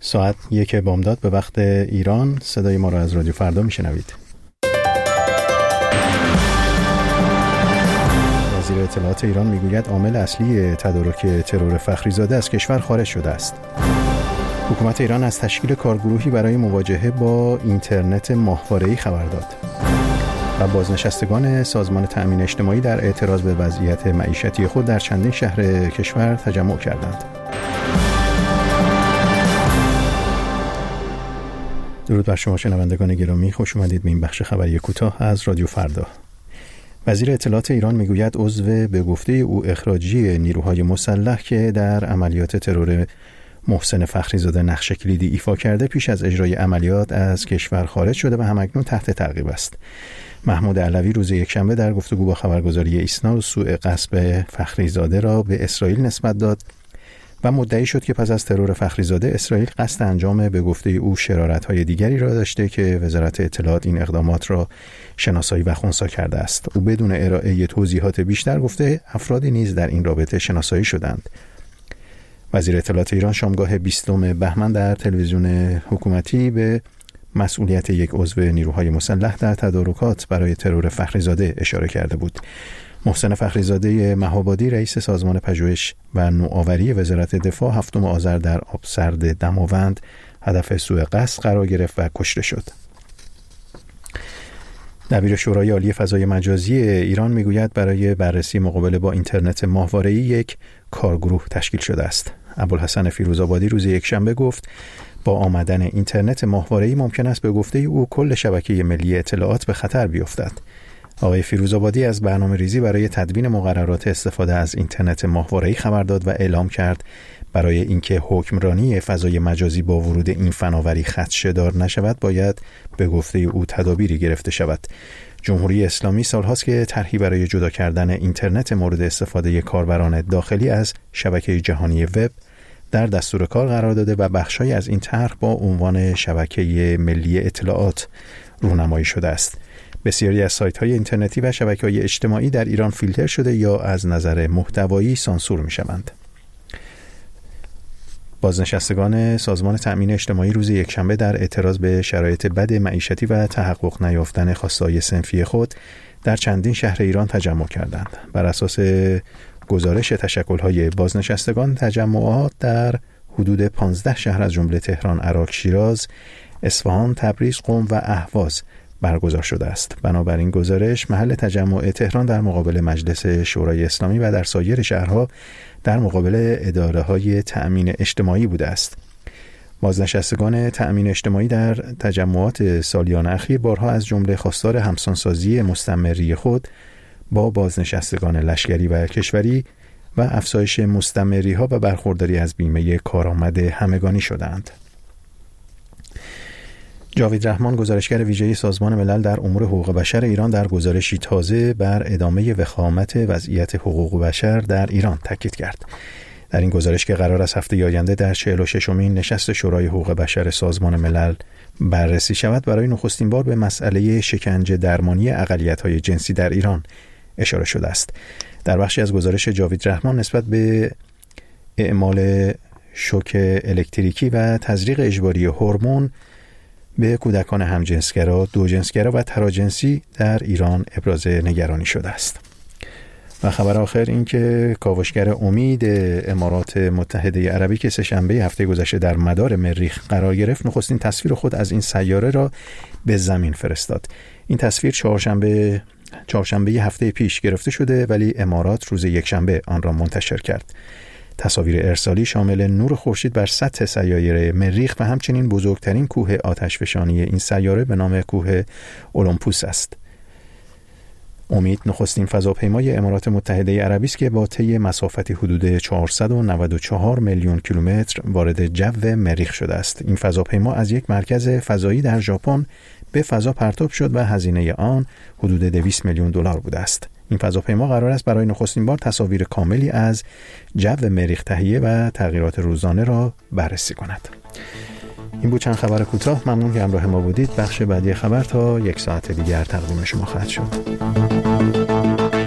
ساعت 1 بامداد به وقت ایران. صدای ما را از رادیو فردا میشنوید. وزیر اطلاعات ایران میگوید عامل اصلی تدارک ترور فخریزاده از کشور خارج شده است. حکومت ایران از تشکیل کارگروهی برای مواجهه با اینترنت ماهواره‌ای خبر داد. و بازنشستگان سازمان تأمین اجتماعی در اعتراض به وضعیت معیشتی خود در چندین شهر کشور تجمع کردند. درود بر شما شنوندگان گرامی، خوش اومدید به این بخش خبری کوتاه از رادیو فردا. وزیر اطلاعات ایران میگوید عضو به گفته او اخراجی نیروهای مسلح که در عملیات ترور محسن فخریزاده نقش کلیدی ایفا کرده پیش از اجرای عملیات از کشور خارج شده و همکنون تحت تعقیب است. محمود علوی روز یکشنبه در گفتگو با خبرگزاری ایسنا سوء قصد فخریزاده را به اسرائیل نسبت داد و مدعی شد که پس از ترور فخریزاده اسرائیل قصد انجام به گفته او شرارت‌های دیگری را داشته که وزارت اطلاعات این اقدامات را شناسایی و خنثی کرده است. او بدون ارائه توضیحات بیشتر گفته افرادی نیز در این رابطه شناسایی شدند. وزیر اطلاعات ایران شامگاه 20 بهمن در تلویزیون حکومتی به مسئولیت یک عضو نیروهای مسلح در تدارکات برای ترور فخریزاده اشاره کرده بود. محسن فخریزاده مهابادی رئیس سازمان پژوهش و نوآوری وزارت دفاع 7 آذر در آبسرد دماوند هدف سوء قصد قرار گرفت و کشته شد. دبیر شورای عالی فضای مجازی ایران میگوید برای بررسی مقابله با اینترنت ماهواره‌ای یک کارگروه تشکیل شده است. ابوالحسن فیروزآبادی روز یکشنبه گفت با آمدن اینترنت ماهواره‌ای ممکن است به گفته او کل شبکه ملی اطلاعات به خطر بیفتد. آقای فیروزآبادی از برنامه‌ریزی برای تدوین مقررات استفاده از اینترنت ماهواره‌ای خبر داد و اعلام کرد برای اینکه حکمرانی فضای مجازی با ورود این فناوری خدشه‌دار نشود باید به گفته او تدابیری گرفته شود. جمهوری اسلامی سالهاست که طرحی برای جدا کردن اینترنت مورد استفاده کاربران داخلی از شبکه جهانی وب در دستور کار قرار داده و بخش‌هایی از این طرح با عنوان شبکه ملی اطلاعات راهنمایی شده است. بسیاری از سایت‌های اینترنتی و شبکه‌های اجتماعی در ایران فیلتر شده یا از نظر محتوایی سانسور می‌شوند. بازنشستگان سازمان تأمین اجتماعی روز یکشنبه در اعتراض به شرایط بد معیشتی و تحقق نیافتن خواسته‌های صنفی خود در چندین شهر ایران تجمع کردند. بر اساس گزارش تشکل‌های بازنشستگان تجمعات در حدود 15 شهر از جمله تهران، عراق، شیراز، اصفهان، تبریز، قم و اهواز برگزار شده است. بنابراین گزارش محل تجمع تهران در مقابل مجلس شورای اسلامی و در سایر شهرها در مقابل اداره‌های تأمین اجتماعی بوده است. بازنشستگان تأمین اجتماعی در تجمعات سالیان اخیر بارها از جمله خواستار همسانسازی مستمری خود با بازنشستگان لشکری و کشوری و افزایش مستمری‌ها و برخورداری از بیمه کارآمد همگانی شدند. جاوید رحمان گزارشگر ویژه سازمان ملل در امور حقوق بشر ایران در گزارشی تازه بر ادامه وخامت وضعیت حقوق بشر در ایران تاکید کرد. در این گزارش که قرار است هفته آینده در 46مین نشست شورای حقوق بشر سازمان ملل بررسی شود برای نخستین بار به مسئله شکنجه درمانی اقلیت‌های جنسی در ایران اشاره شده است. در بخشی از گزارش جاوید رحمان نسبت به اعمال شوک الکتریکی و تزریق اجباری هورمون به کودکان همجنسگرا، دوجنسگرا و تراجنسی در ایران ابراز نگرانی شده است. و خبر آخر این که کاوشگر امید امارات متحده عربی که سه‌شنبه هفته گذشته در مدار مریخ قرار گرفت نخستین تصویر خود از این سیاره را به زمین فرستاد. این تصویر چهارشنبه هفته پیش گرفته شده ولی امارات روز یکشنبه آن را منتشر کرد. تصاویر ارسالی شامل نور خورشید بر سطح سیاره مریخ و همچنین بزرگترین کوه آتشفشانی این سیاره به نام کوه اولمپوس است. امید نخستین فضاپیمای امارات متحده عربی است که با طی مسافتی حدود 494 میلیون کیلومتر وارد جو مریخ شده است. این فضاپیما از یک مرکز فضایی در ژاپن به فضا پرتاب شد و هزینه آن حدود 200 میلیون دلار بوده است. این فضاپیما قرار است برای نخستین بار تصاویر کاملی از جو مریخ تهیه و تغییرات روزانه را بررسی کند. این بود چند خبر کوتاه. ممنون که همراه ما بودید. بخش بعدی خبر تا 1 ساعت دیگر تقدیم شما خواهد شد.